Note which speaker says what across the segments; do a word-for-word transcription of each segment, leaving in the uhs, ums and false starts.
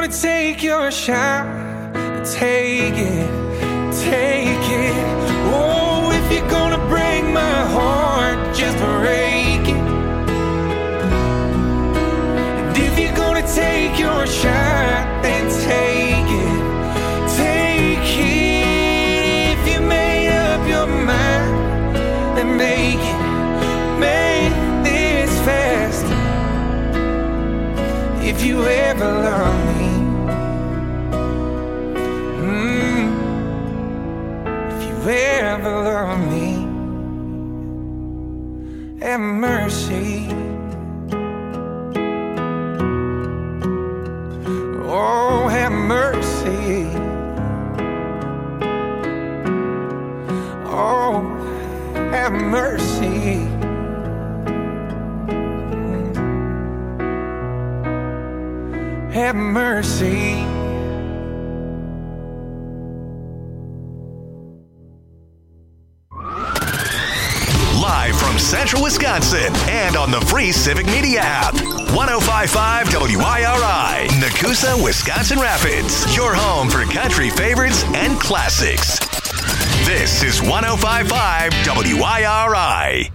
Speaker 1: gonna take your shot, take it, take it. Oh, if you're gonna break my heart, just break it. And if you're gonna take your shot, then take it, take it. If you made up your mind, then make it, make this fast. If you ever love me, mm, if you ever love me, have mercy. Oh, have mercy. Oh, have mercy. Have mercy.
Speaker 2: Live from Central Wisconsin and on the free Civic Media app. one oh five point five W I R I, Nakusa, Wisconsin Rapids. Your home for country favorites and classics. This is one oh five point five W I R I.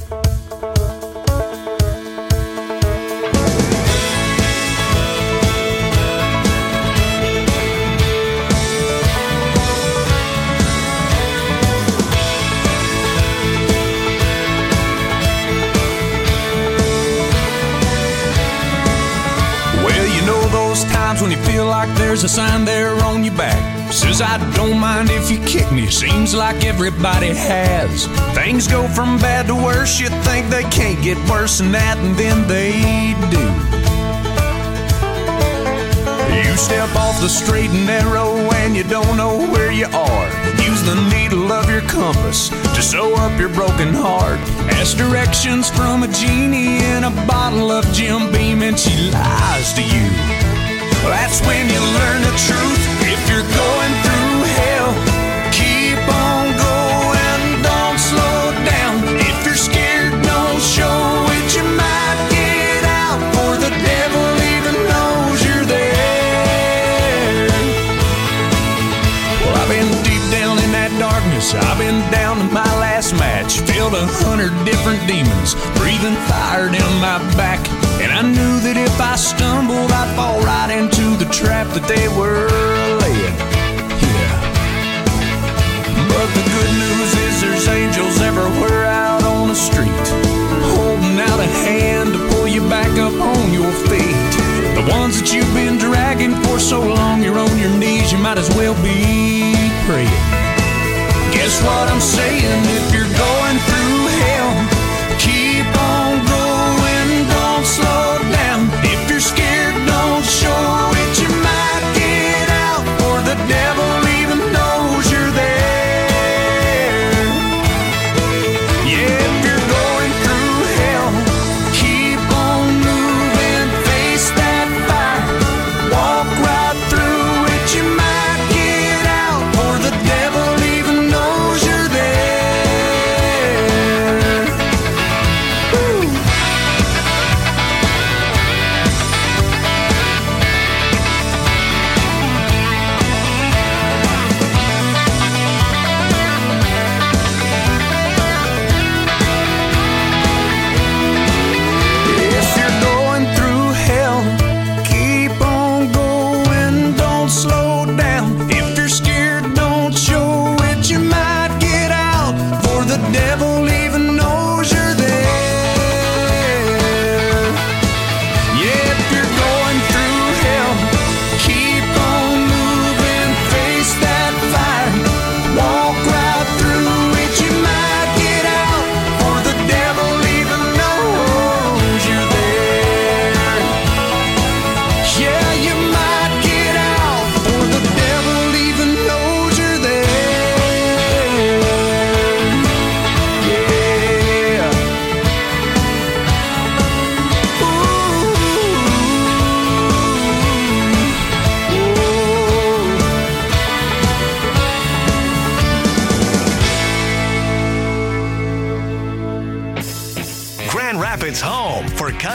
Speaker 3: Times when you feel like there's a sign there on your back says I don't mind if you kick me. Seems like everybody has. Things go from bad to worse. You think they can't get worse than that, and then they do. You step off the straight and narrow and you don't know where you are. Use the needle of your compass to sew up your broken heart. Ask directions from a genie in a bottle of Jim Beam and she lies to you. That's when you learn the truth. If you're going through hell, keep on going, don't slow down. If you're scared, don't show it. You might get out, for the devil even knows you're there. Well, I've been deep down in that darkness. I've been down to my last match. Filled a hundred different demons, breathing fire down my back. And I knew that if I stumbled, I'd fall right into the trap that they were laying. Yeah. But the good news is there's angels everywhere out on the street, holding out a hand to pull you back up on your feet. The ones that you've been dragging for so long, you're on your knees, you might as well be praying. Guess what I'm saying? If you're going through hell, keep on going, don't slow down. If you're scared, don't show it. You might get out, for the devil even knows you're there. Yeah, if you're going through hell, keep on moving, face that fire, walk right through it. You might get out, for the devil even knows you're there.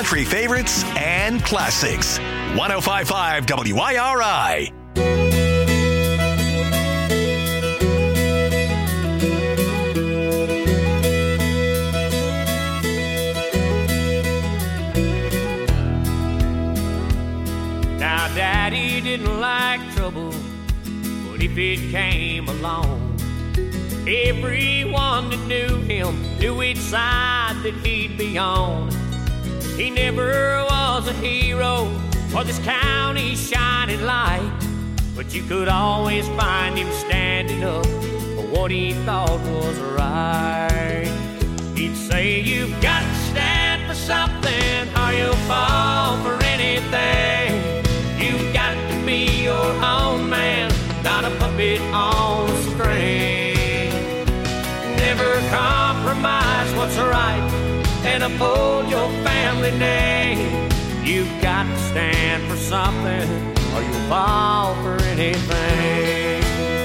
Speaker 2: country favorites and classics. one oh five point five W I R I.
Speaker 4: Now, Daddy didn't like trouble, but if it came along, everyone that knew him knew which side that he'd be on. He never was a hero or this county's shining light, but you could always find him standing up for what he thought was right. He'd say, you've got to stand for something or you'll fall for anything. You've got to be your own man, not a puppet on a string. Never compromise what's right and uphold your family name. You've got to stand for something or you'll fall for anything.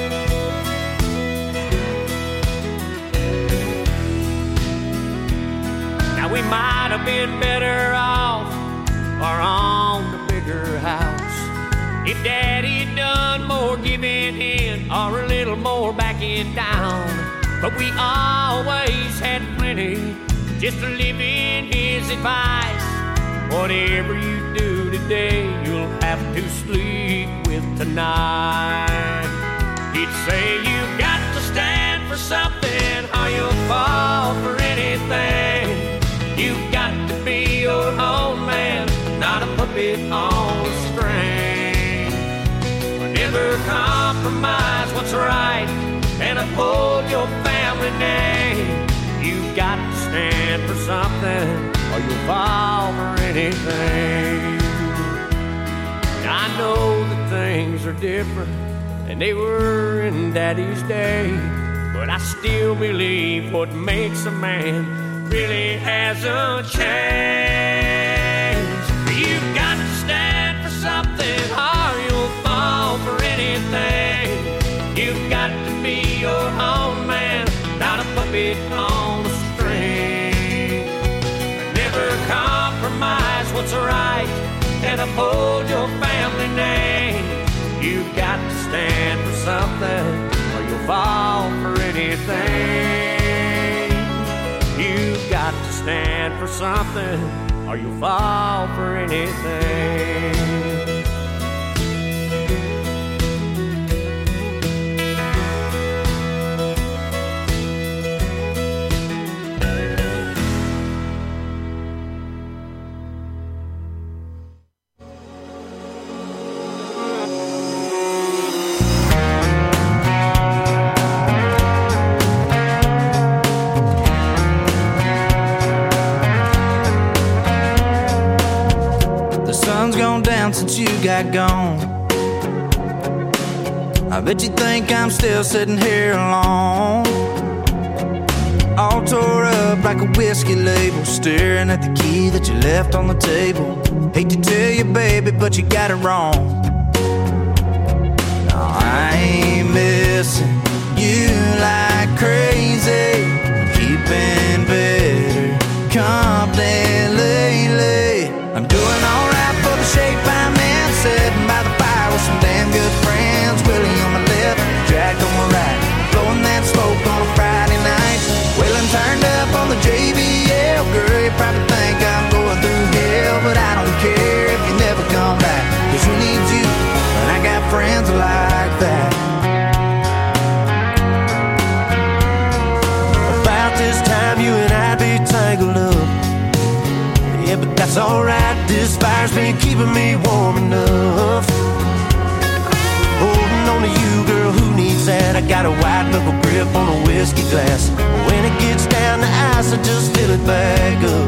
Speaker 4: Now we might have been better off or on the bigger house if Daddy'd done more giving in or a little more backing down. But we always had plenty just to live in his advice. Whatever you do today, you'll have to sleep with tonight. He'd say, you've got to stand for something or you'll fall for anything. You've got to be your own man, not a puppet on a string. Never compromise what's right and uphold your family name. You've got to stand for something or you'll fall for anything. Now, I know that things are different than they were in Daddy's day, but I still believe what makes a man really hasn't changed. You've got to stand for something or you'll fall for anything. You've got to be your own man, not a puppet on a string. Never compromise what's right and uphold your family name. You've got to stand for something or you'll fall for anything. You've got to stand for something or you'll fall for anything.
Speaker 5: Since you got gone, I bet you think I'm still sitting here alone, all tore up like a whiskey label, staring at the key that you left on the table. Hate to tell you, baby, but you got it wrong. No, I ain't missing you like crazy, keeping better company lately. I'm doing alright for the shape I'm in, sitting by the fire with some damn good friends. Willie on my left, Jack on my right, blowing that smoke on a Friday night. Wailing turned up on the J B L. Girl, you probably think I'm going through hell, but I don't care if you never come back, cause who needs you when I got friends like that? About this time you and I'd be tangled up, yeah, but that's alright, this fire's been keeping me warm enough. Holding on to you, girl, who needs that? I got a white knuckle grip on a whiskey glass. When it gets down to ice, I just fill it back up.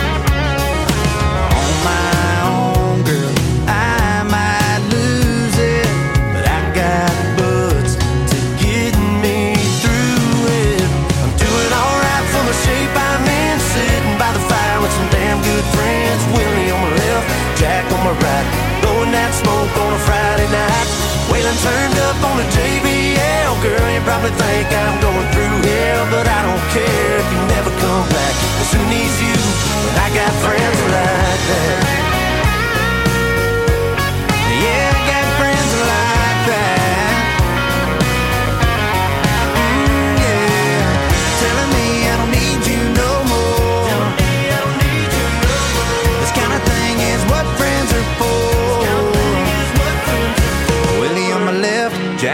Speaker 5: On my own, girl, I might lose it, but I got butts to get me through it. I'm doing alright for the shape I'm in, sitting by the fire with some damn good friends. Willie on my left, Jack on my right, blowing that smoke on a Friday night. Waylon turned up on the J B L. Girl, you probably think I'm going through hell, but I don't care if you never come back, cause who needs you when I got friends like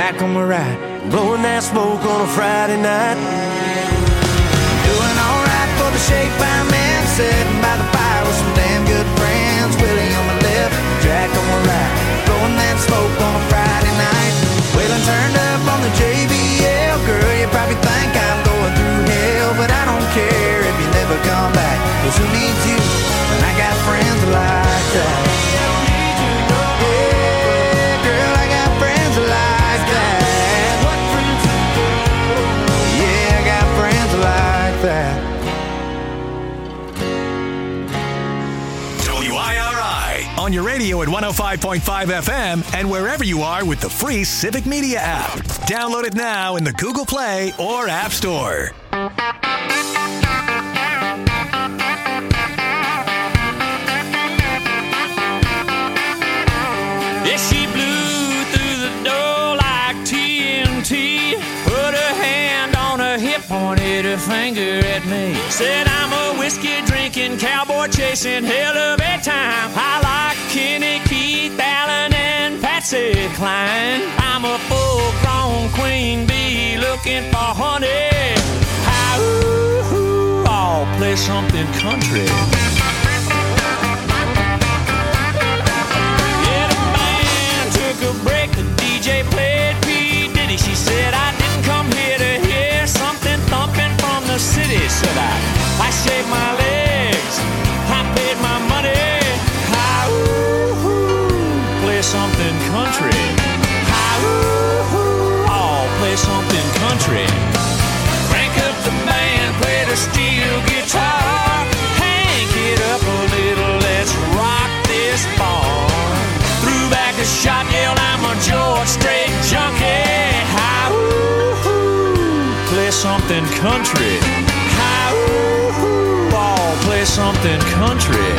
Speaker 5: Jack on my right, blowing that smoke on a Friday night. Doing alright for the shape I'm in, sitting by the fire with some damn good friends. Willie on my left, Jack on my right, blowing that smoke on a Friday night. Waylon turned up on the J B L. Girl, you probably think I'm going through hell, but I don't care if you never come back, 'cause who needs you when I got friends like that? Yeah, girl, I got friends like that. Yeah, I got friends like that.
Speaker 2: W I R I on your radio at one oh five point five F M and wherever you are with the free Civic Media app. Download it now in the Google Play or App Store.
Speaker 4: Yeah, she blew through the door like T N T. Put her hand on her hip, pointed her finger at me. Said I'm a whiskey drinking, cowboy chasing, hell of a time. I like Kenny, Keith, Allen, and Patsy Cline. I'm a full-grown queen bee looking for honey. How, ooh, ooh, I'll play something country. A break, the D J played P. Diddy. She said I didn't come here to hear something thumping from the city. Said I, I shaved my legs, I paid my money. I ooh, ooh, play something country. I ooh, ooh, I'll play something country. Crank up the band, play the steel guitar. Hank it up a little, let's rock this bar. Threw back a shot, yelled I'm a George Strait junkie. Hi, ooh, ooh, play something country. Hi, ooh, ooh, I'll play something country.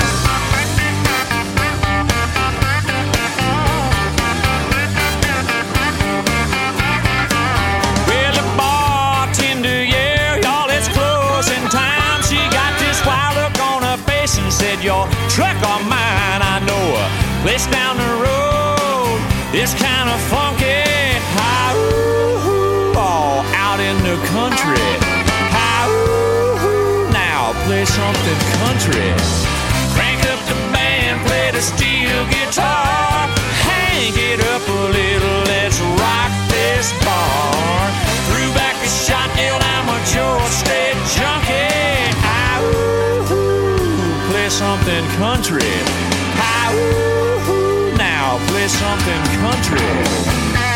Speaker 4: Well, the bartender, yeah, y'all, it's closing time. She got this wild look on her face and said, your truck or mine, I know her. Place down the road, it's kind of funky. Hi, ooh, ooh, all out in the country. Hi, ooh, ooh, now play something country. Crank up the band, play the steel guitar. Hang it up a little, let's rock this bar. Threw back a shot, yelled I'm a George Strait junkie. Hi, ooh, ooh, play something country. Hi, ooh, now play something country.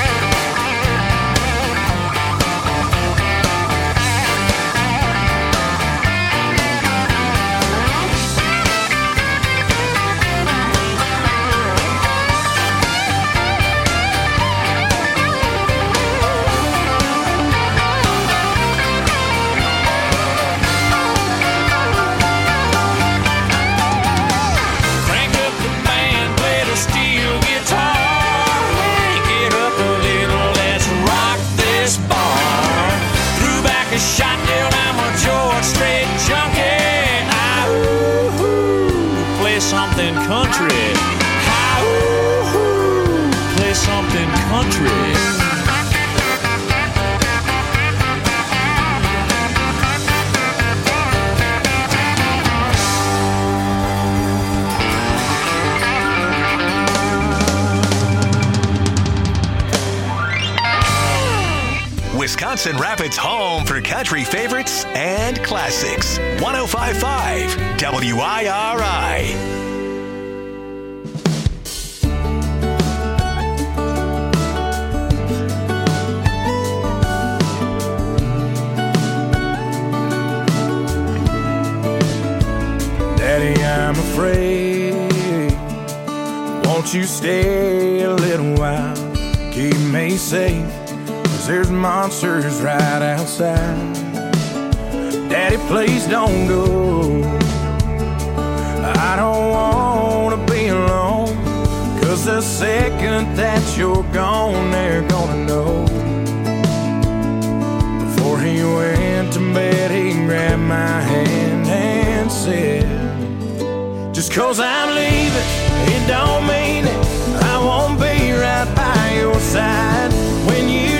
Speaker 4: Shot down, I'm a George Strait junkie. I ooh, ooh, play something country. I ooh, ooh, play something country.
Speaker 2: Wisconsin Rapids' home for country favorites and classics. one oh five point five W I R I.
Speaker 6: Daddy, I'm afraid. Won't you stay a little while? Keep me safe. There's monsters right outside. Daddy, please don't go. I don't want to be alone, 'cause the second that you're gone, they're gonna know. Before he went to bed, he grabbed my hand and said, just 'cause I'm leaving, it don't mean it I won't be right by your side when you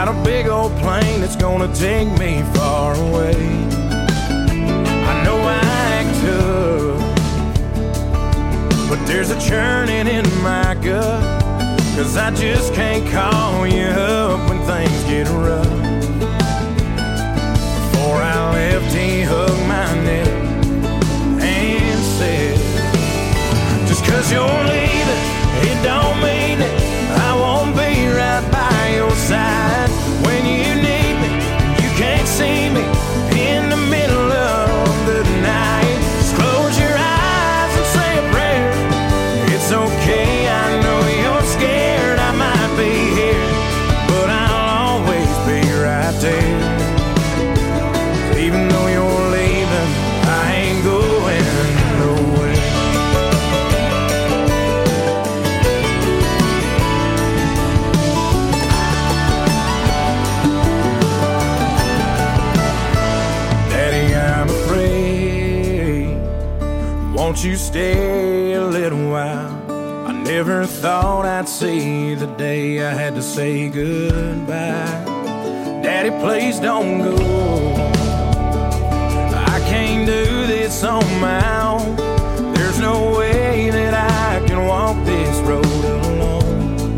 Speaker 6: got a big old plane that's gonna take me far away. I know I act tough, but there's a churning in my gut, 'cause I just can't call you up when things get rough. Before I left, he hugged my neck and said, just 'cause you're leaving, it don't mean it. I won't be right by your side when you need me. You can't see me in the middle of the night. Just close your eyes and say a prayer. It's okay, I know you're scared I might be here, but I'll always be right there. Even though you're leaving, I ain't going nowhere. Won't you stay a little while? I never thought I'd see the day I had to say goodbye. Daddy, please don't go. I can't do this on my own. There's no way that I can walk this road alone.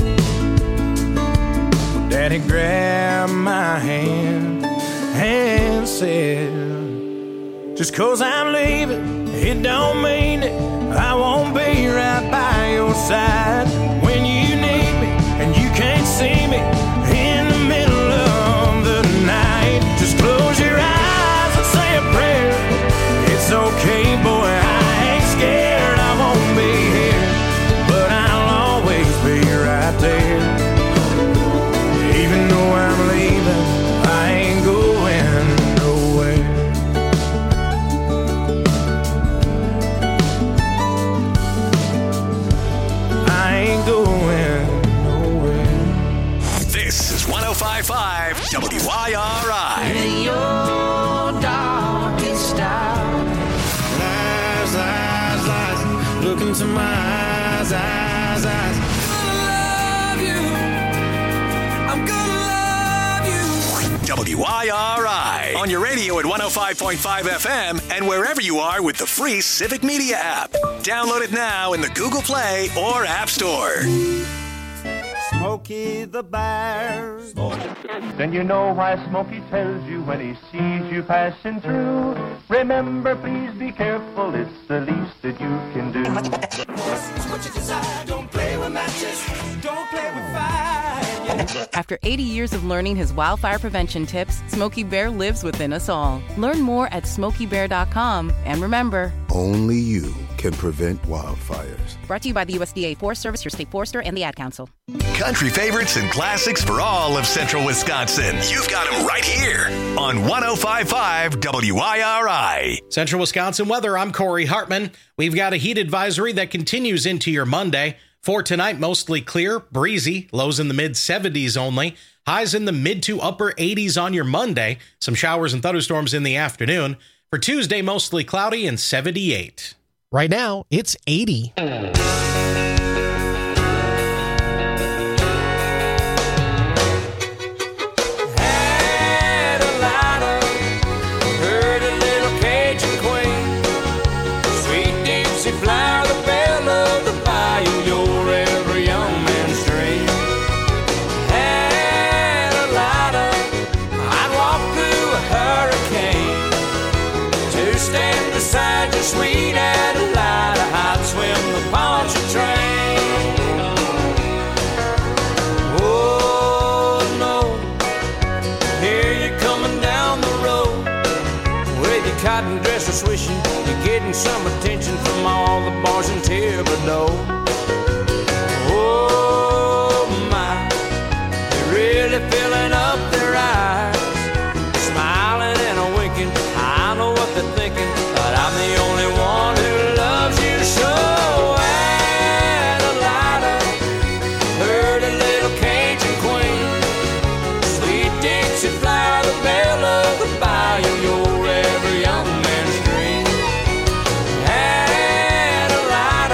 Speaker 6: Daddy grabbed my hand and said, just 'cause I'm leaving, it don't mean it. I won't be right by your side when you need me and you can't see me in the middle of the night. Just close your eyes and say a prayer. It's okay, boy, I ain't scared. I won't be here, but I'll always be right there. Even though I'm leaving, I ain't going nowhere.
Speaker 2: This is one oh five point five W I R I.
Speaker 1: In your darkest hour, lies, lies, lies, look into my eyes, eyes, eyes. I'm gonna love you. I'm gonna love you.
Speaker 2: W I R I. On your radio at one oh five point five F M and wherever you are with the free Civic Media app. Download it now in the Google Play or App Store.
Speaker 7: Smokey the Bear.
Speaker 8: Then you know why Smokey tells you when he sees you passing through. Remember, please be careful, it's the least that you can do.
Speaker 1: What you desire, don't play with matches, don't play with fire.
Speaker 9: After eighty years of learning his wildfire prevention tips, Smokey Bear lives within us all. Learn more at smokey bear dot com. And remember,
Speaker 10: only you can prevent wildfires.
Speaker 9: Brought to you by the U S D A Forest Service, your state forester, and the Ad Council.
Speaker 2: Country favorites and classics for all of central Wisconsin. You've got them right here on one oh five point five W I R I.
Speaker 11: Central Wisconsin weather, I'm Corey Hartman. We've got a heat advisory that continues into your Monday. For tonight, mostly clear, breezy, lows in the mid seventies only. Highs in the mid to upper eighties on your Monday. Some showers and thunderstorms in the afternoon. For Tuesday, mostly cloudy and seventy-eight.
Speaker 12: Right now, it's eighty.
Speaker 1: Had a lighter, heard a little Cajun queen, sweet Dixie flower, the belle of the bayou, your every young man's dream. Had a lighter, I'd walk through a hurricane to stand beside your sweet Adelaide, I'd swim the Pontchartrain. Oh no, here you're coming down the road with your cotton dresser swishing, you're getting some attention from all the bars in Thibodeau. Oh my, they're really filling up their eyes, smiling and a winking. I know what they're thinking, but I'm the only one who loves you so. Adelina, heard a little Cajun queen, sweet Dixie flower, the belle of the bayou, your every young man's dream. Adelina,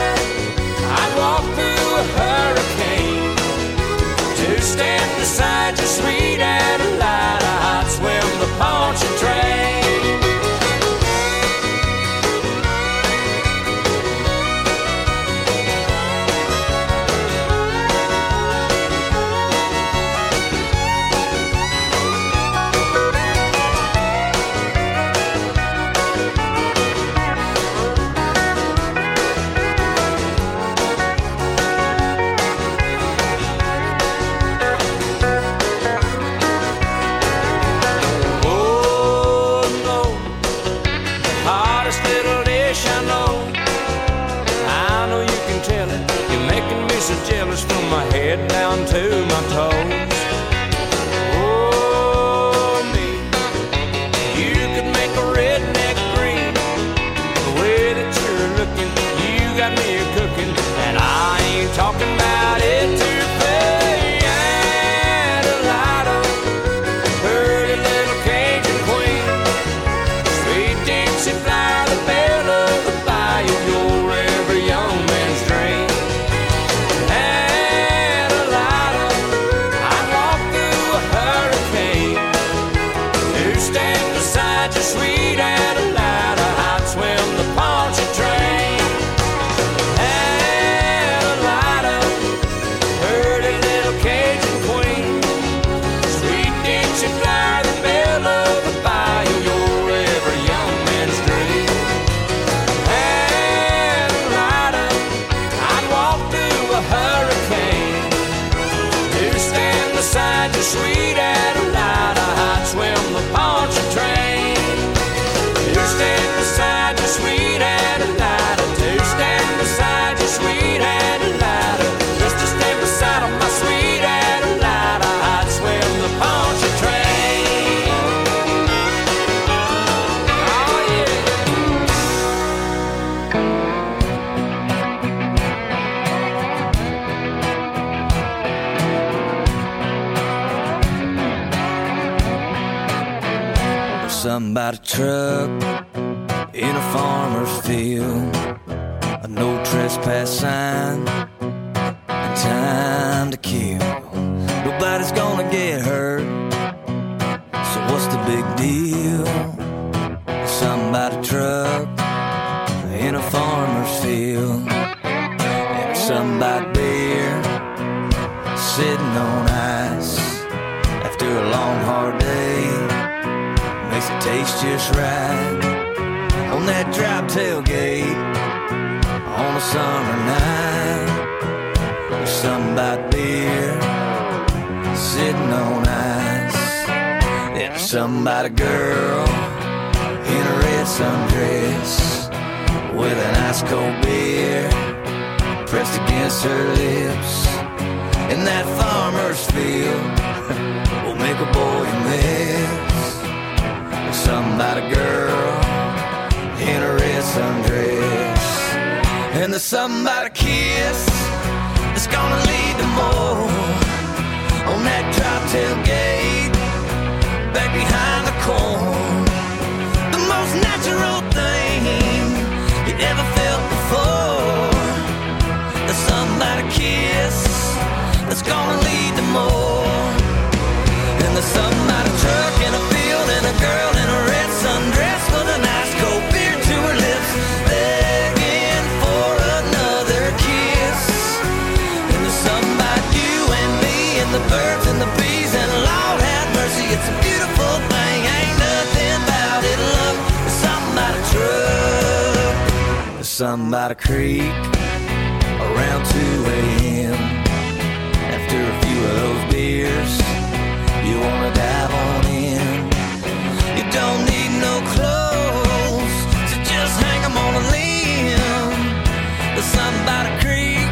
Speaker 4: colors from my head down to my toes. Oh, me, you could make a redneck green. The way that you're looking, you got me cooking, and I ain't talking about it too fast. Adelida, pretty little Cajun queen, sweet Dixie flower, the belle of the bayou, your every young man's dream. Adelida, I'd walk through a hurricane to stand beside you, sweet Adelida. I'd swim the Poncha train. Adelida, pretty little Cajun queen, sweet Dixie flower, the belle of the bayou, your every young man's dream. Adelida, I'd walk through a hurricane to stand beside you, sweet Adelida. I'd swim the Poncha train to stand beside you, sweet Adelida. To stand beside you, sweet Adelida. Just to stand beside of my sweet Adelida. I'd swim the Poncha train. Oh yeah.
Speaker 5: There's something about a truck in a farmer's field, a no trespass sign, and time to kill. Nobody's gonna get hurt, so what's the big deal? There's something about a truck in a farmer's field, and there's something about beer sitting on ice after a long hard day. Makes it taste just right on that drop tailgate on a summer night. There's something about beer sitting on ice. There's something about a girl in a red sundress with an ice cold beer pressed against her lips. In that farmer's field will make a boy miss. There's something about a girl in a red sundress, and there's something about a kiss that's gonna lead to more on that drop tailgate back behind the corn. The most natural thing you ever felt before. There's something about a kiss that's gonna lead to more. And there's something about a truck in a field and a girl in a red sundress with a nice cold beer to her lips, begging for another kiss. And there's something about you and me and the birds and the bees, and Lord have mercy, it's a beautiful thing. Ain't nothing about it, love. There's something about a truck. There's something about a creek around two a.m. After a few of those beers, you wanna dive on in. You don't need no clothes, so just hang 'em on a limb. There's something about a creek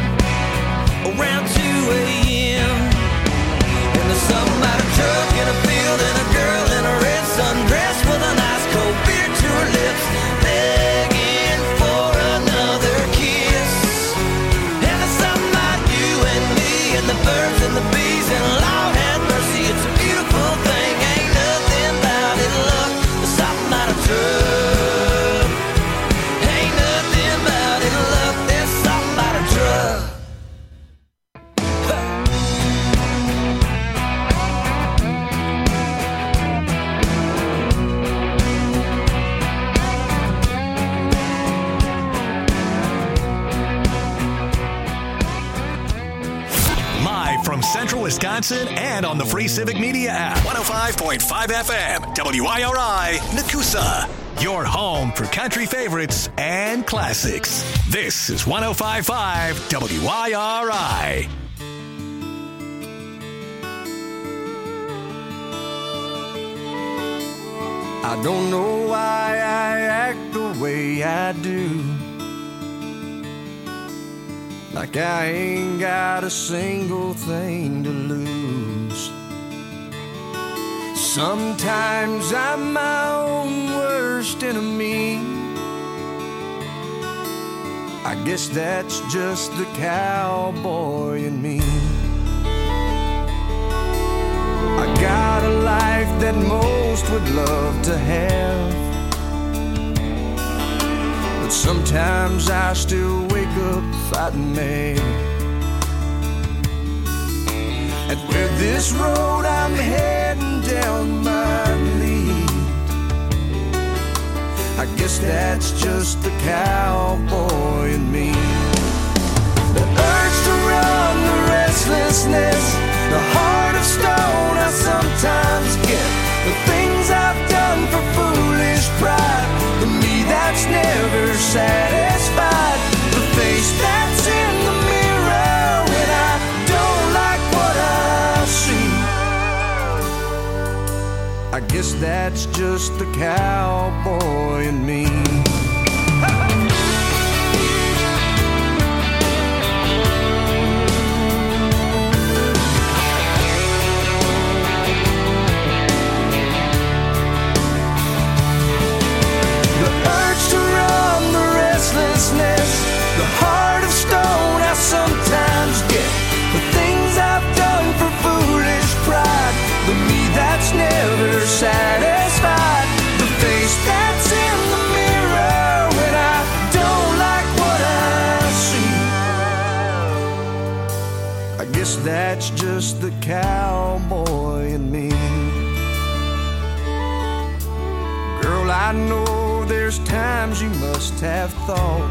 Speaker 5: around two a.m. And there's something about a truck in a field and a girl in a red sundress with a nice cold beer to her lips, begging for another kiss. And there's something about you and me and the birds and the bees, and Lord have mercy, it's a beautiful thing. Ain't nothing about it, love. There's something about a truck. Ain't nothing about it, love. There's something about a truck.
Speaker 2: Live from Central Wisconsin and on the free Civic Media app. one oh five point five F M, W I R I, Nakusa. Your home for country favorites and classics. This is one oh five point five W I R I.
Speaker 1: I don't know why I act the way I do.
Speaker 6: like I ain't got a single thing to lose. Sometimes I'm my own worst enemy. I guess that's just the cowboy in me. I got a life that most would love to have, but sometimes I still wake up fighting mad. And where this road I'm heading down might lead, I guess that's just the cowboy in me. The urge to run, the restlessness, the heart of stone I sometimes get. The things I've done for foolish pride, to me that's never satisfied. The face that's in the mirror when I don't like what I see, I guess that's just the cowboy in me. The heart of stone I sometimes get. The things I've done for foolish pride, the me that's never satisfied. The face that's in the mirror when I don't like what I see, I guess that's just the cowboy in me. Girl, I know there's times you must have thought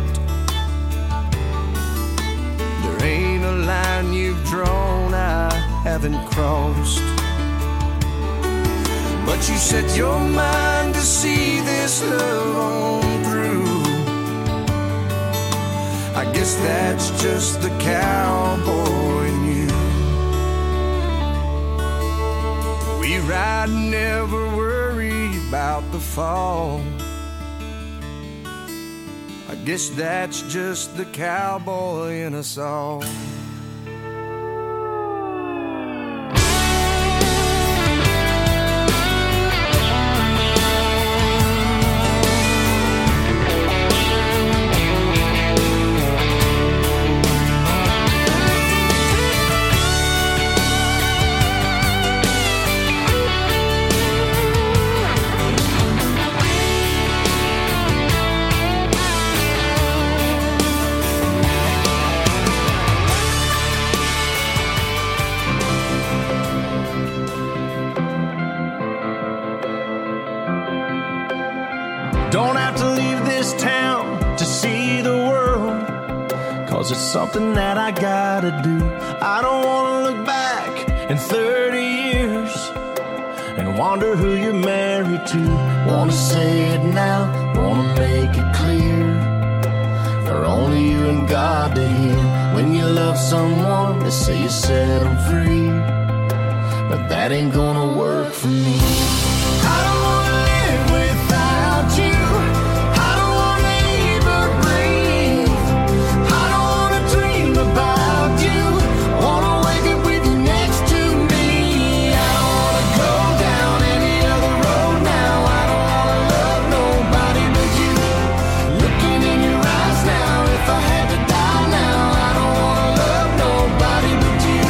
Speaker 6: there ain't a line you've drawn I haven't crossed, but you set your mind to see this love on through. I guess that's just the cowboy in you. We ride, never worry about the fall. I guess that's just the cowboy in us all.
Speaker 7: Don't have to leave this town to see the world, 'cause it's something that I gotta do. I don't wanna look back in thirty years and wonder who you're married to. Wanna say it now, wanna make it clear, for only you and God to hear. When you love someone, they say you set them free, but that ain't gonna work for me. I don't wanna live without you. I don't wanna even breathe. I don't wanna dream about you. I wanna wake up with you next to me. I don't wanna go down any other road now. I don't wanna love nobody but you. Looking in your eyes now, if I had to die now, I don't wanna love nobody but you.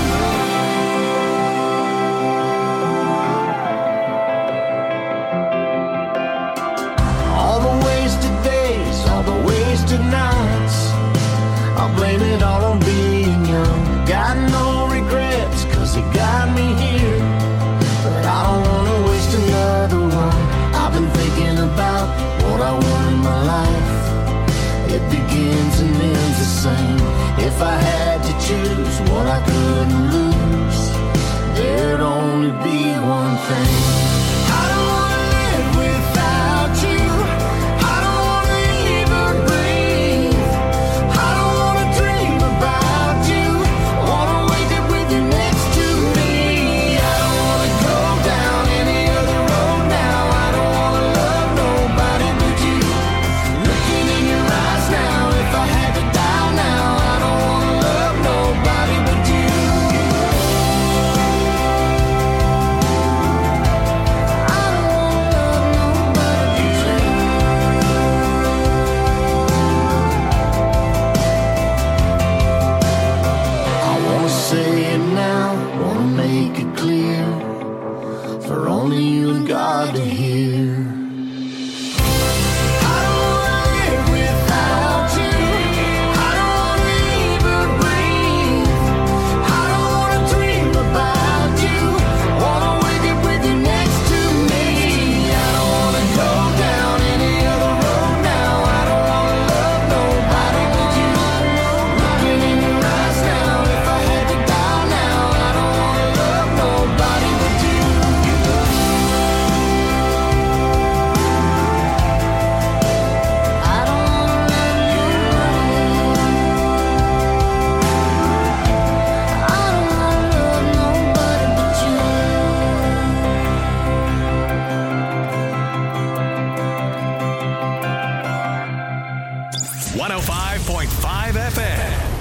Speaker 7: All the wasted days, all the wasted nights, I'll blame it all on being young. Got no regrets, 'cause it got me here, but I don't wanna waste another one. I've been thinking about what I want in my life. It begins and ends the same. If I had to choose what I couldn't lose, there'd only be one thing. I don't wanna live without you. I don't wanna even breathe. I don't wanna dream about you. I wanna wake up with you next to me. I don't wanna go down any other road now. I don't wanna love nobody but you. Looking in your eyes now, if I had to die now, I don't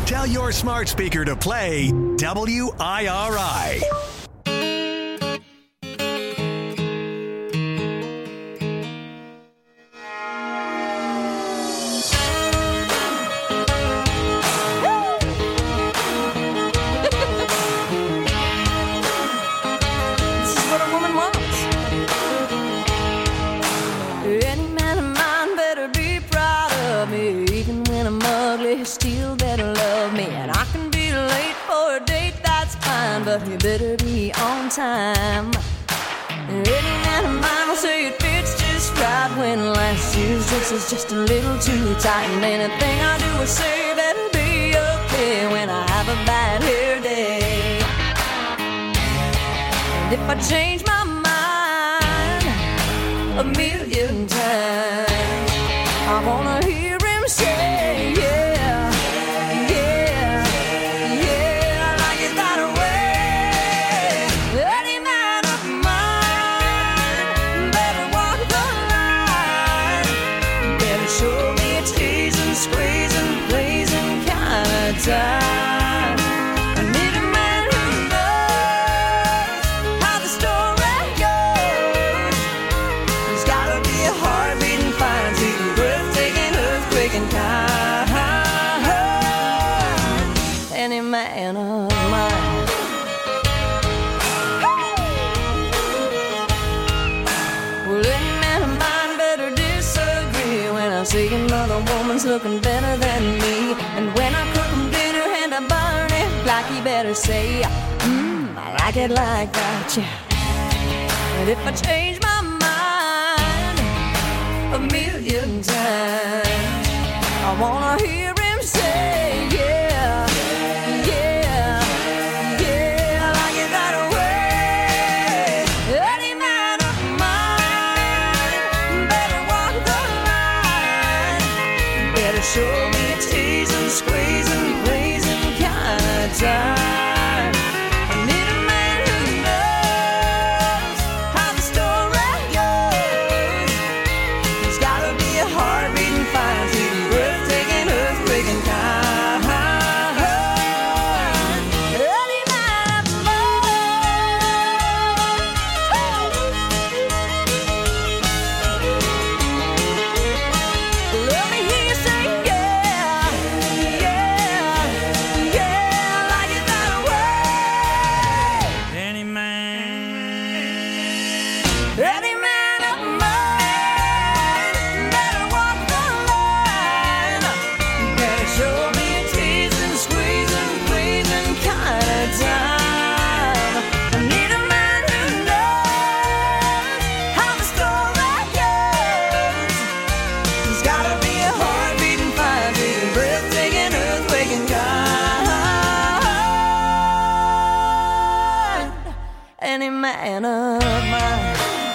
Speaker 2: Tell your smart speaker to play W I R I.
Speaker 13: Still better love me, and I can be late for a date, that's fine, but you better be on time. Any man of mine will say it fits just right when last year's dress is just a little too tight, and anything I do or say better be okay when I have a bad hair day. And if I change my mind a million times, I wanna hear him say, yeah. Time. I need a man who knows how the story goes. There's gotta be a heart beating fine, sweet, breathtaking, earthquaking kind. Any man of mine. Well, any man of mine better disagree when I see another woman's looking better than me, and when I cook I burn it like you better say, mmm, I like it like that, yeah. But if I change my mind a million times, I wanna hear him say, yeah, yeah, yeah, I like it that way. Any man of mine better walk the line, better show me a tease and squeeze and please time. I need a man who knows how the story goes. There's gotta be a heart beating fine, sweet, breathtaking, earthquaking kind. Any man of mine. Let me hear you say yeah, yeah, yeah. Any man of mine better walk the line, better show me a teasing, squeezing, pleasing kind of time. I need a man who knows how the story goes. There's gotta be a heart beating fine, beating, breathtaking, earthquaking kind. Any man of mine.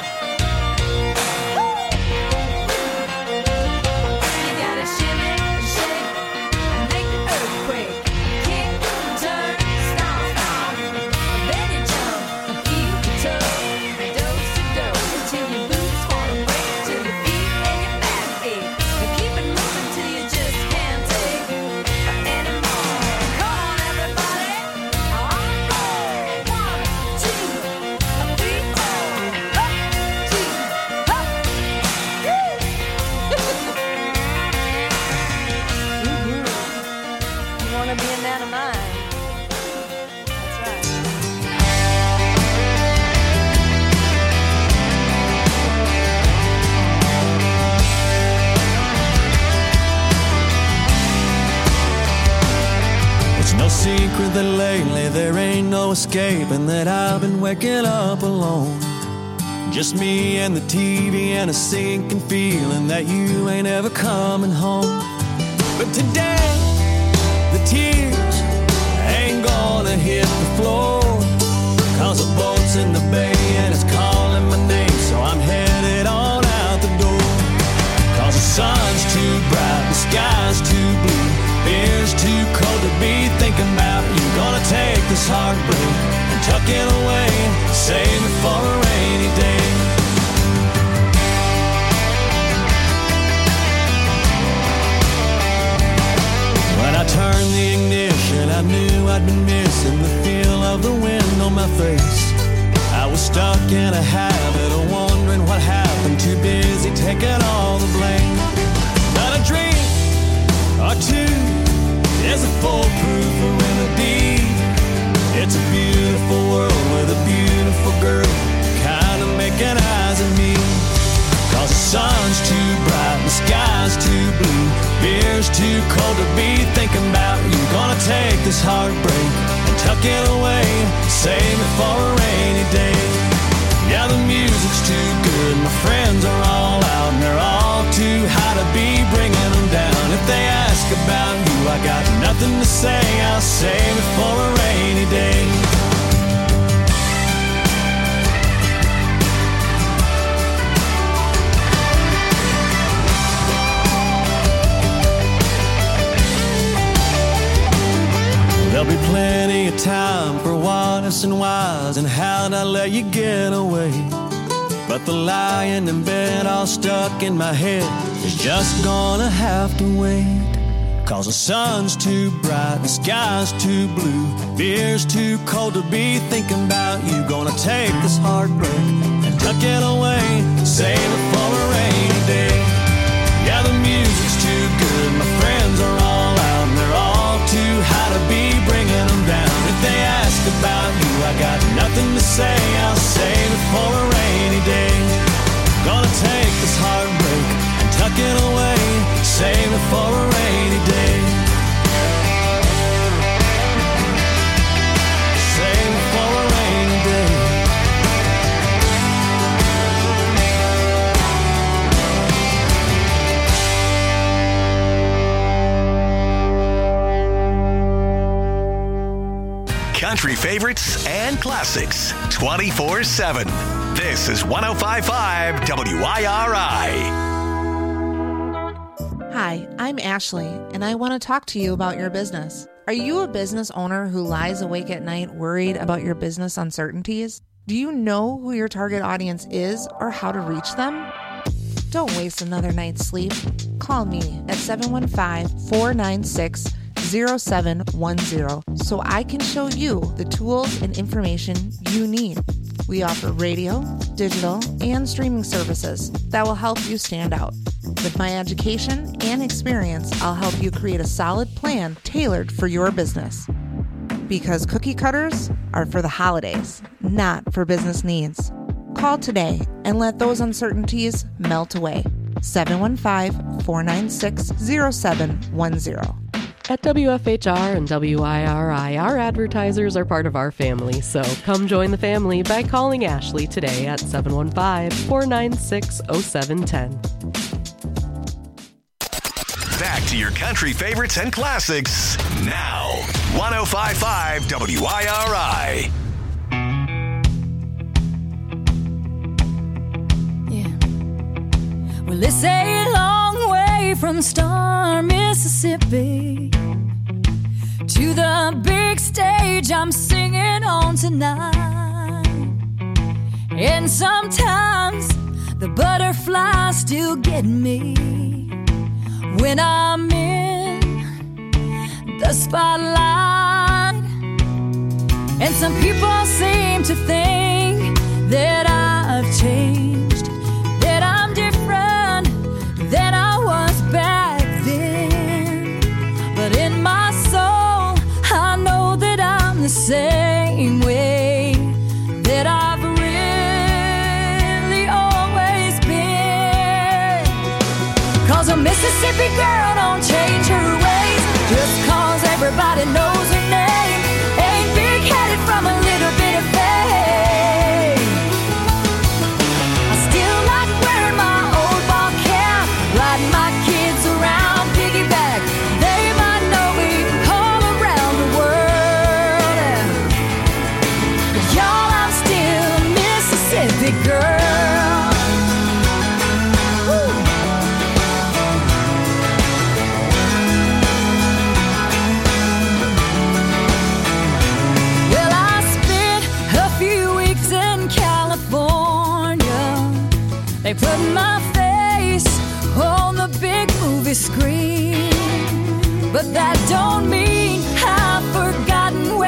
Speaker 13: You gotta shimmy, shake, and make the earthquake. Kick, turn, stomp, stomp. Then you jump and feel the toe. Dose to dose until your boots wanna break, till your feet and your back ache. But keep it moving till you just can't take anymore. Come on, everybody. On roll. One, two. Be a man of mine. That's right.
Speaker 7: It's no secret that lately there ain't no escaping that I've been waking up alone. Just me and the T V and a sinking feeling that you ain't ever coming home. But today the tears ain't gonna hit the floor, cause the boat's in the bay and it's calling my name, so I'm headed on out the door. Cause the sun's too bright, the sky's too blue, beer's too cold to be thinking about you. Gonna take this heartbreak and tuck it away, save it for a rainy day. When I turn the ignition I'd been missing the feel of the wind on my face. I was stuck in a habit of wondering what happened. Too busy taking all the blame. Not a drink or two is a foolproof remedy. It's a beautiful world with a beautiful girl kind of making eyes at me. Cause the sun's too bright, the sky's too blue, beer's too cold to be thinking about you. Gonna take this heartbreak and tuck it away, save it for a rainy day. Yeah, the music's too good, my friends are all out, and they're all too high to be bringing them down. If they ask about you, I got nothing to say, I'll save it for a rainy day. There'll be plenty of time for what ifs and whys and how'd I let you get away. But the lying in bed all stuck in my head is just gonna have to wait. Cause the sun's too bright, the sky's too blue, beer's too cold to be thinking about you. Gonna take this heartbreak and tuck it away, save it for a rainy day. Yeah, the music's too good, my friends are all out, and they're all too high to be bringing them down. If they ask about you, I got nothing to say, I'll save it for a rainy day. Gonna take this heartbreak and tuck it away, save it for a rainy day. Save it for a rainy day.
Speaker 2: Country favorites and classics twenty-four seven. This is one oh five point five W I R I.
Speaker 14: Hi, I'm Ashley, and I want to talk to you about your business. Are you a business owner who lies awake at night worried about your business uncertainties? Do you know who your target audience is or how to reach them? Don't waste another night's sleep. Call me at seven one five, four nine six, zero seven one zero so I can show you the tools and information you need. We offer radio, digital, and streaming services that will help you stand out. With my education and experience, I'll help you create a solid plan tailored for your business. Because cookie cutters are for the holidays, not for business needs. Call today and let those uncertainties melt away. seven one five, four nine six, zero seven one zero.
Speaker 15: At W F H R and W I R I, our advertisers are part of our family, so come join the family by calling Ashley today at seven one five, four nine six, zero seven one zero.
Speaker 2: Back to your country favorites and classics now. one oh five point five W I R I.
Speaker 13: Yeah. Well, it's a long way from Star, Mississippi to the big stage I'm singing on tonight. And sometimes the butterflies still get me when I'm in the spotlight. And some people seem to think that I've changed, that I'm different than I was back then. But in my soul, I know that I'm the same way that I've really always been. Cause a Mississippi girl don't change her ways just cause everybody knows her name. Ain't big-headed from a little bit of fame. I still like wearing my old ball cap, riding my kids around piggyback. They might know me all around the world. But y'all, I'm still a Mississippi girl. Woo. Well, I spent a few weeks in California. They put my face on the big movie screen. But that don't mean I've forgotten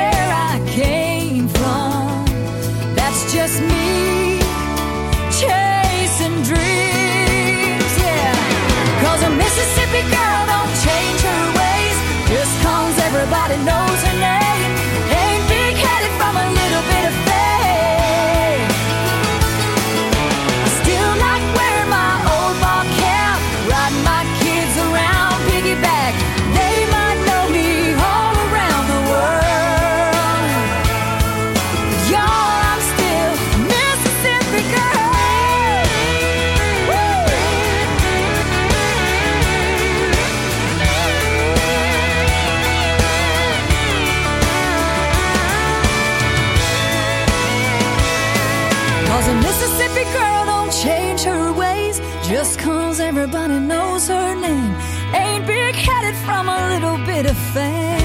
Speaker 13: everybody knows her name. Ain't big-headed from a little bit of fame. I still like wearing my old ball cap, riding my kids around piggyback. They might know me all around the world. But y'all, I'm still a Mississippi girl. Cause a Mississippi girl don't change her ways just cause everybody knows her name. Ain't big-headed from a little bit of fame.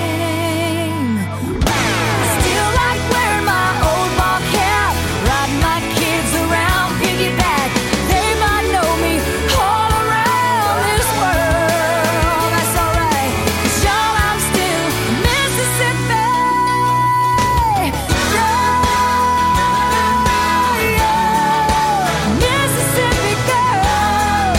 Speaker 13: Still like wearing my old ball cap, riding my kids around piggyback. They might know me all around this world. That's alright, cause y'all, I'm still Mississippi. Mississippi girl.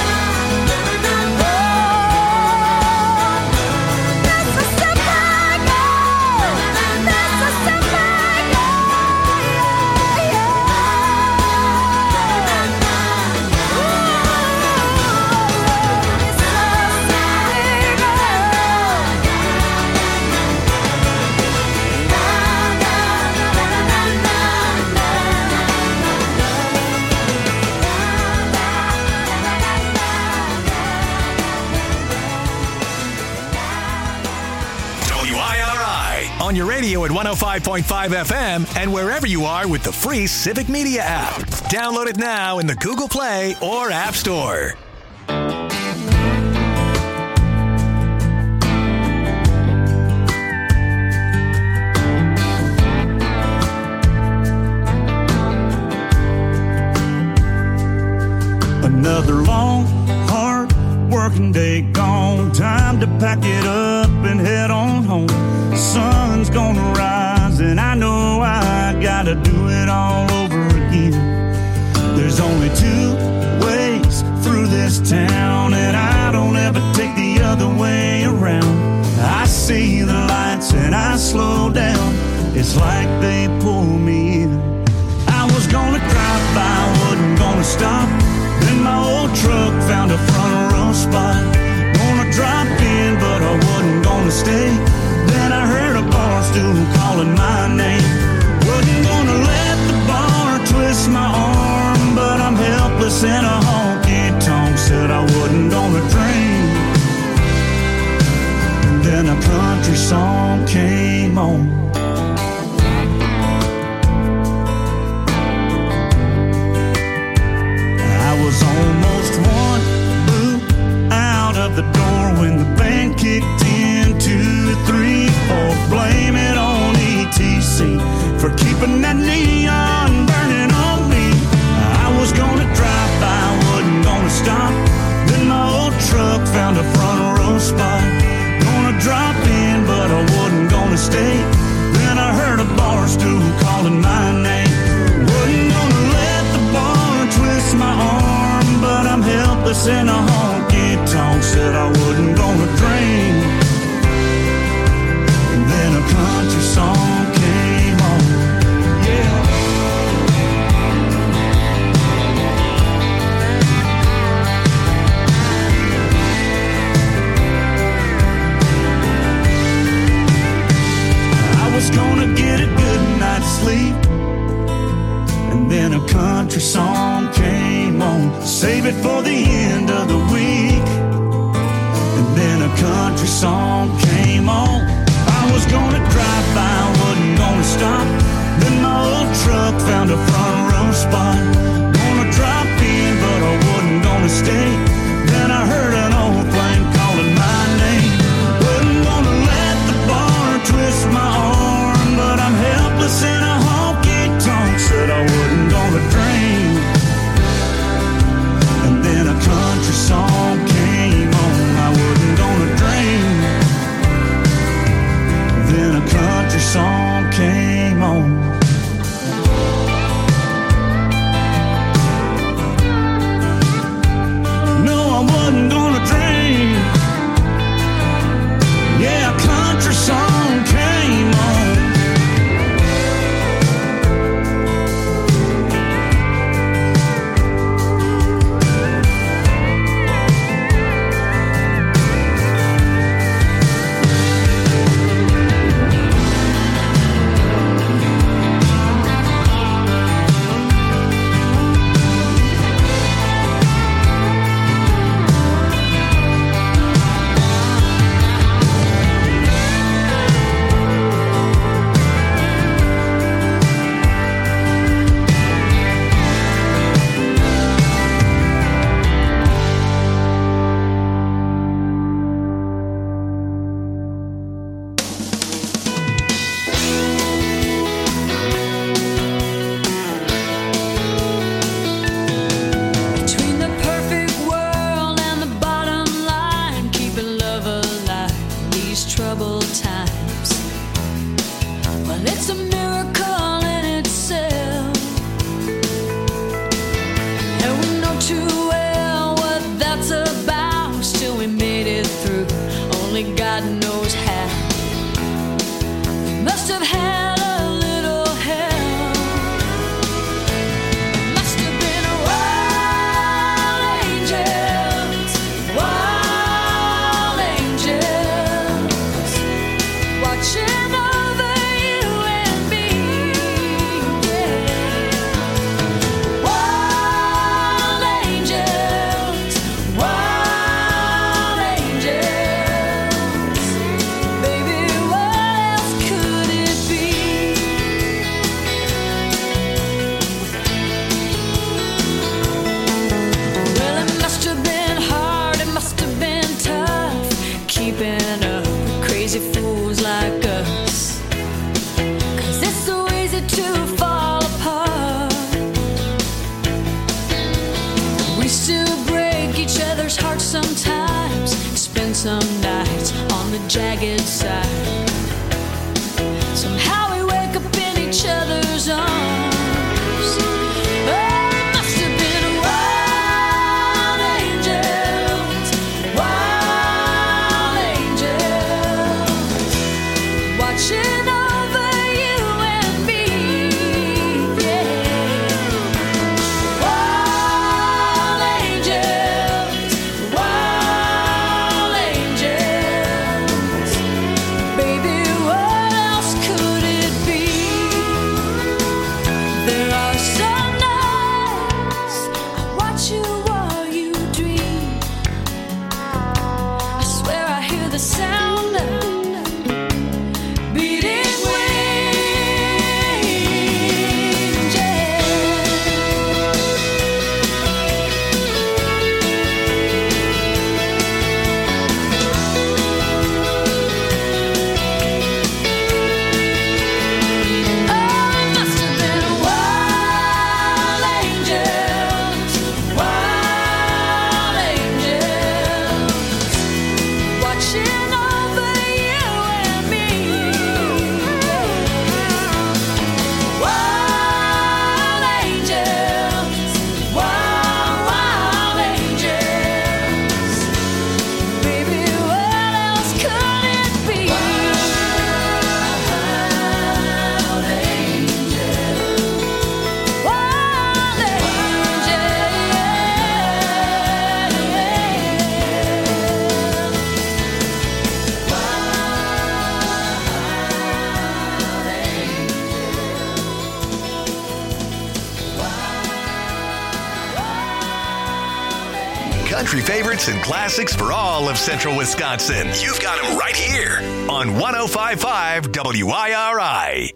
Speaker 2: On your radio at one oh five point five F M and wherever you are with the free Civic Media app. Download it now in the Google Play or App Store.
Speaker 16: Another long, hard working day gone. Time to pack it up and head on home. Sun's gonna rise and I know I gotta do it all over again. There's only two ways through this town and I don't ever take the other way around. I see the lights and I slow down. It's like they pull me in. I was gonna drive by, wasn't gonna stop. Then my old truck found a front row spot. Gonna drop in, but I wasn't gonna stay. Then I heard a bar stool calling my name. Wasn't gonna let the bar twist my arm, but I'm helpless in a honky-tonk. Said I wasn't gonna drink. And then a country song came on. I was almost one boot out of the door when the band kicked in. Two, three, four, blame it on E T C for keeping that neon burning on me. I was gonna drive by, wasn't gonna stop. Then my old truck found a front row spot. Gonna drop in, but I wasn't gonna stay. Then I heard a bar stool calling my name. Wasn't gonna let the bar twist my arm, but I'm helpless in a honky-tonk. Said I wasn't gonna drink. And then a country song came on. Yeah. I was gonna get a good night's sleep. And then a country song came on. Save it for the end of the week. And then a country song came on. I was gonna drive by, wasn't gonna stop. Then my old truck found a front row spot. Gonna drop in, but I wasn't gonna stay. Then I heard an old flame calling my name. Wasn't gonna let the bar twist my arm, but I'm helpless in a honky-tonk. Said I wasn't gonna drink. And then a country song came on. I wasn't gonna drink. Then a country song came on.
Speaker 13: watching over you and me. Yeah. Wild angels, wild angels. Baby, what else could it be? There are some nights I watch you while you dream. I swear I hear the sound of beating wings, yeah. Oh, it must have been wild angels, wild angels, watching over you and me. Wild angels, wild, wild angels. Baby, what else could it be? Wild angels, wild
Speaker 2: Country favorites and classics for all of Central Wisconsin. You've got them right here on one oh five point five W I R I.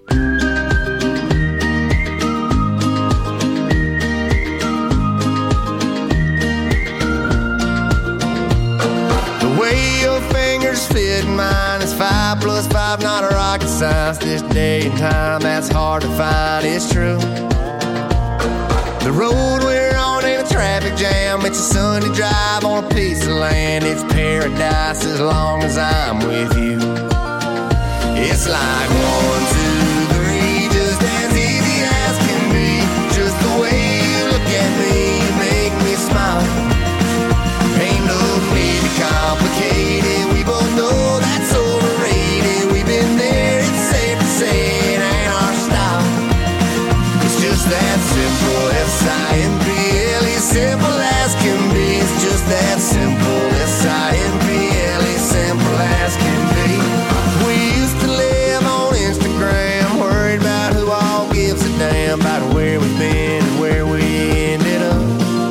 Speaker 5: The way your fingers fit mine is five plus five, not a rocket science. This day and time, that's hard to find, it's true. The road we're on ain't a traffic jam. It's a Sunday drive on a piece of land. It's paradise as long as I'm with you. It's like one, two, three, just as easy as can be. Just the way you look at me, you make me smile. Ain't no need to complicate it. We both know that's overrated. We've been there, it's safe to say it ain't our style. It's just that simple, S I M P L E, simple as can be. It's just that simple, S I M P L E, simple as can be. We used to live on Instagram, worried about who all gives a damn about where we've been and where we ended up.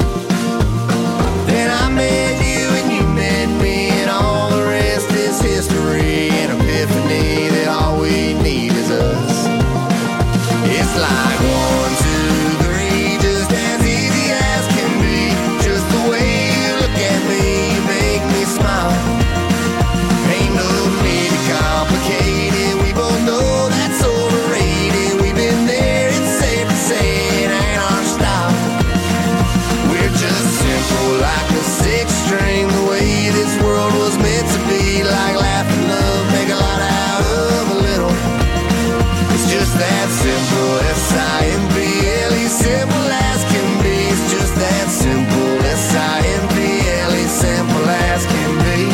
Speaker 5: Then I met you and you met me, and all the rest is history. An epiphany that all we need is us. It's like one, two, three, just as easy as can be. Just the way you look at me, you make me smile. Ain't no need to complicate it. We both know that's overrated. We've been there, it's safe to say it ain't our style. We're just simple like a six string, the way this world was meant to be. Like laughing love, make a lot out of a little. It's just that simple, S I M P L E, simple as can be. It's just that simple, S I M P L E, simple as can be.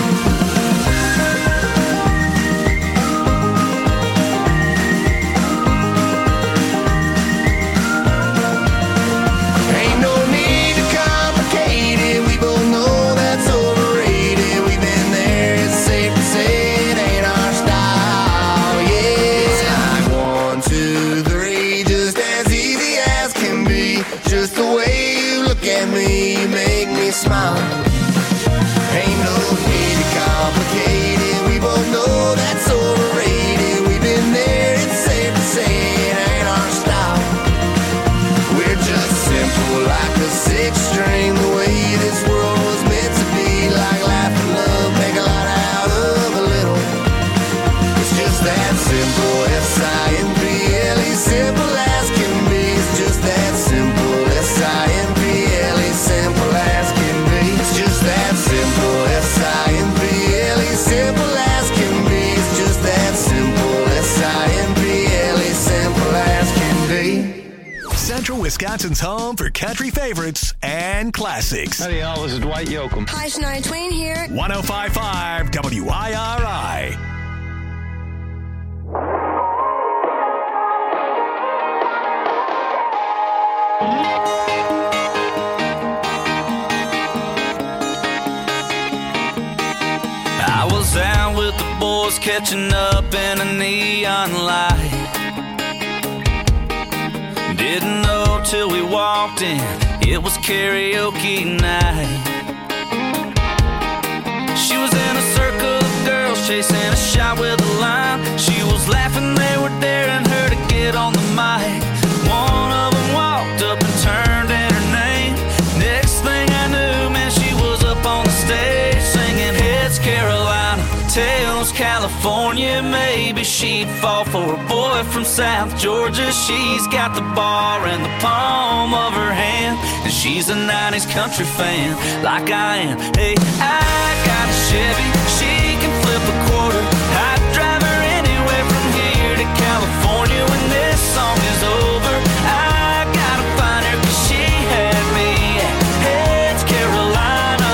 Speaker 5: Ain't no need to complicate it. We both know that's overrated. We've been there, it's safe to say it ain't our style. Yeah, it's like one, two, three, just as easy as can be. Just the way you look at me, you make me smile. Ain't no need to complicate it. We both know that's overrated. We've been there, it's safe to say it ain't our style. We're just simple like a six string, the way this world was meant to be. Like laughing love, make a lot out of a little. It's just that simple, S I M P L E, simple as can be. It's just that simple, S I M P L E, simple as can be. It's just that simple, S I M P L E, simple as can be. It's just that simple, S I M P L E, simple as can be.
Speaker 2: Central Wisconsin's home for country favorites and classics.
Speaker 17: Howdy, y'all. This is Dwight Yoakam.
Speaker 18: Hi, Shania Twain here.
Speaker 2: one oh five point five W I R I.
Speaker 5: was catching up in a neon light. Didn't know till we walked in, it was karaoke night. She was in a circle of girls chasing a shot with a line. She was laughing, they were daring her to get on the mic. One of them walked up and turned in her name. Next thing I knew, man, she was up on the stage singing Heads Carolina, Tails California. Maybe she'd fall for a boy from South Georgia. She's got the bar in the palm of her hand, and she's a nineties country fan like I am. Hey, I got a Chevy, she can flip a quarter. I'd drive her anywhere from here to California. When this song is over, I gotta find her, 'cause she had me at Heads Carolina.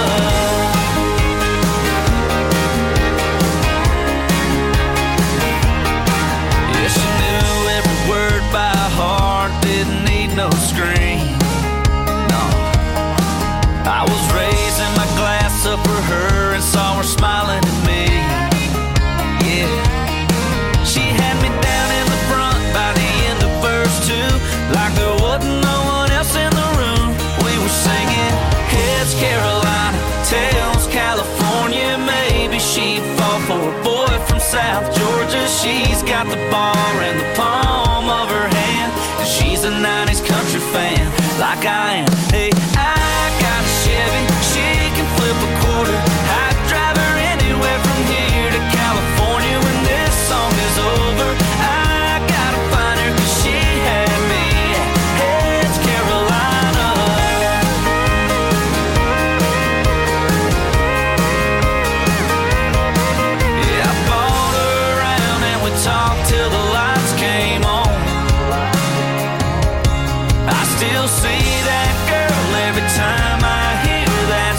Speaker 5: Yeah, she knew every word by heart, didn't need no screen. No, I was raising my glass up for her and saw her smiling at me. Yeah, she had me down in the front by the end of verse two, like there wasn't no one else in the room. We were singing Heads Carolina, Tails California. Maybe she'd fall for a boy from South Georgia. She's got the bar in the palm of her hand, and she's a nineties country fan like I am. Hey, I got a Chevy, she can flip a quarter. I'd drive her anywhere from here to California. When this song is over, I gotta find her, 'cause she had me at Heads Carolina. Yeah, I bought her around and we talked till the lights came on. I still see that girl every time I hear that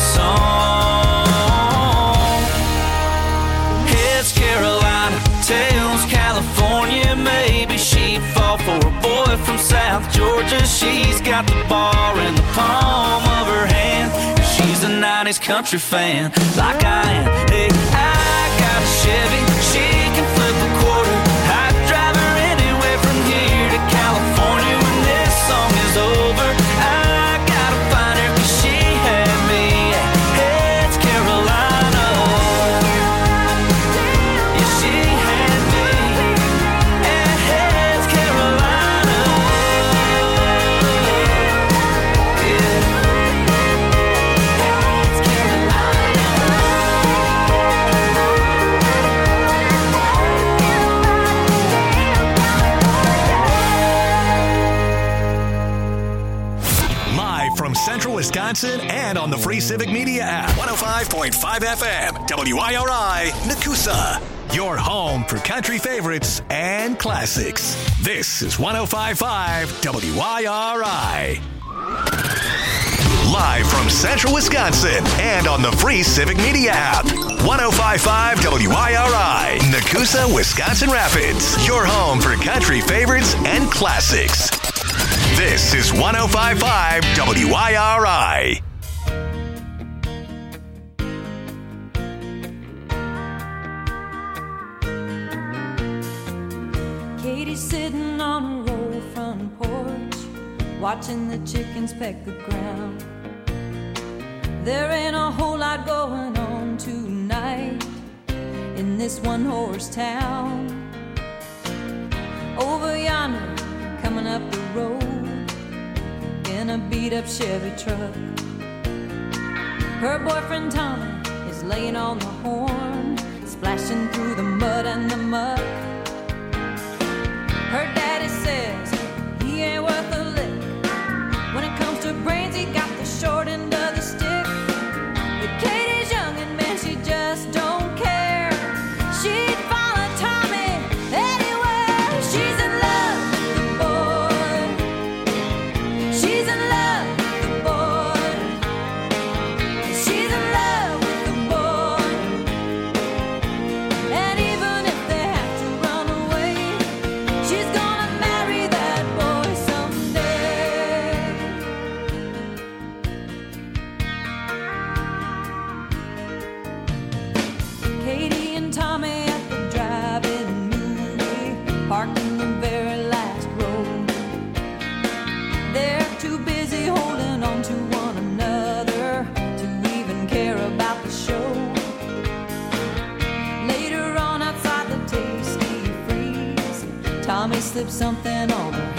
Speaker 5: song. Heads Carolina, Tails California. Maybe she'd fall for a boy from South Georgia. She's got the bar in the palm of her hand, and she's a nineties country fan like I am. Hey, I got a Chevy, she can flip a quarter. I'd drive her anywhere from here to California. When this song is over, I gotta find her, 'cause she had me at Heads Carolina. Yeah, she had me at Heads Carolina. Yeah. Heads Carolina.
Speaker 2: Live from Central Wisconsin and on the free Civic Media app. one oh five point five F M, W I R I, Nakusa. Your home for country favorites and classics. This is one oh five point five W I R I. Live from Central Wisconsin and on the free Civic Media app. one oh five point five W I R I, Nakusa, Wisconsin Rapids. Your home for country favorites and classics. This is one oh five point five W I R I.
Speaker 13: Katie's sitting on her old front porch, watching the chickens peck the ground. There ain't a whole lot going on tonight in this one-horse town. Over yonder, coming up the road in a beat-up Chevy truck, her boyfriend Tommy is laying on the horn, splashing through the mud and the muck. Her daddy says he ain't worth a lick. When it comes to brains, he got the short end of the stick. But Katie's young and man, she just don't care. She'd follow Tommy anywhere. She's in love with the boy. She's in love with the boy. She's in love with the boy. And even if they have to parked in the very last row. They're too busy holding on to one another to even care about the show. Later on outside the Tasty Freeze, Tommy slipped something on her